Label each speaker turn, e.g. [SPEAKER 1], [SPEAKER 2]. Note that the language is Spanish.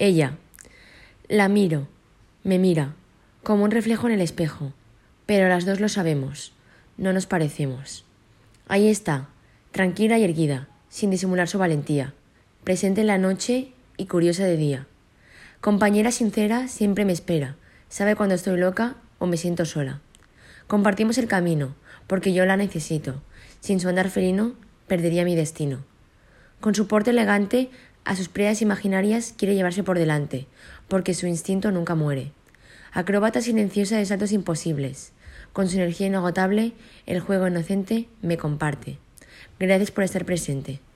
[SPEAKER 1] Ella. La miro, me mira, como un reflejo en el espejo, pero las dos lo sabemos, no nos parecemos. Ahí está, tranquila y erguida, sin disimular su valentía, presente en la noche y curiosa de día. Compañera sincera, siempre me espera, sabe cuando estoy loca o me siento sola. Compartimos el camino, porque yo la necesito. Sin su andar felino, perdería mi destino. Con su porte elegante, a sus prendas imaginarias quiere llevarse por delante, porque su instinto nunca muere. Acróbata silenciosa de saltos imposibles. Con su energía inagotable, el juego inocente me comparte. Gracias por estar presente.